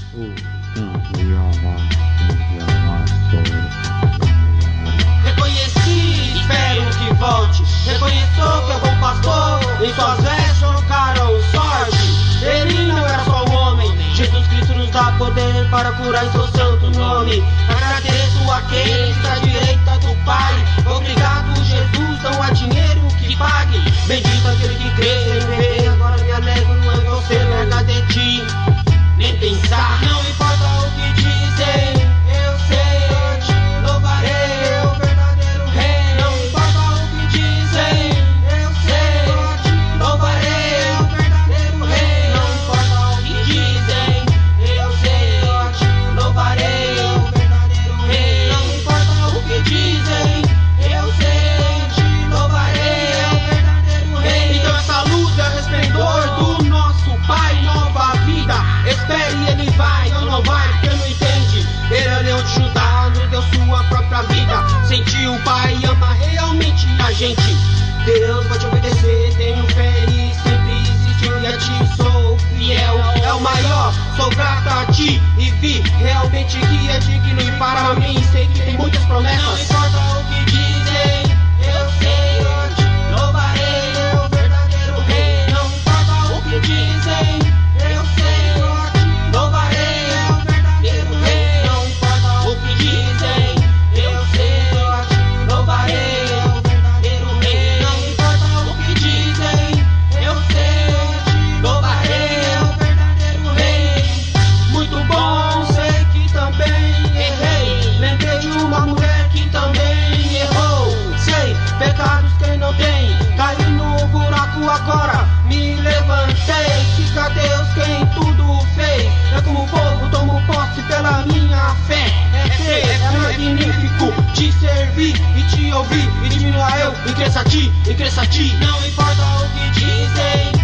Reconheci, espero que volte. Reconheceu que é bom pastor, em suas vestes colocaram sorte. Ele não era só um homem, Jesus Cristo nos dá poder para curar em seu santo nome. Agradeço a quem está à direita do Pai. Obrigado, Jesus, não há dinheiro que pague. Bendito aquele que crê, sem ver. Agora me alegro, não é você, larga de ti. Nem pensar, não importa o que dizem. Eu sei, eu te louvarei, o verdadeiro rei. Não importa o que dizem. Eu sei, eu te louvarei, o verdadeiro rei. Não importa o que dizem. Eu sei, eu te louvarei, o verdadeiro rei. Não importa o que dizem. Eu sei, eu te louvarei, o verdadeiro rei. Então essa luz é o resplendor do nosso Pai, nova vida. Espere, ele vai, não vai, porque não entende. Ele é o leão de Judá, nos deu sua própria vida. Sentiu o Pai, ama realmente a gente. Deus vai te obedecer, tenho fé e sempre existiu. E a ti sou fiel, é o maior. Sou grato a ti e vi realmente que é digno. E para mim sei que tem muitas promessas. Não importa o que dizem, eu sei, eu te louvarei, o verdadeiro rei. Não importa o que dizem, eu sei, eu te louvarei, o verdadeiro rei. Não importa o que dizem, eu sei, eu te louvarei, o verdadeiro rei. Não importa o que dizem, eu sei, eu te louvarei, o verdadeiro rei. Muito bom, sei que também errei. Lembrei de uma mulher que também errou. Sei, pecados quem não tem. Caí no buraco agora, me levantei. Fica Deus quem tudo fez. É como fogo, tomo posse pela minha fé. É crer, é magnífico te servir e te ouvir. E diminua eu, e cresça a ti, e cresça a ti. Não importa o que dizem.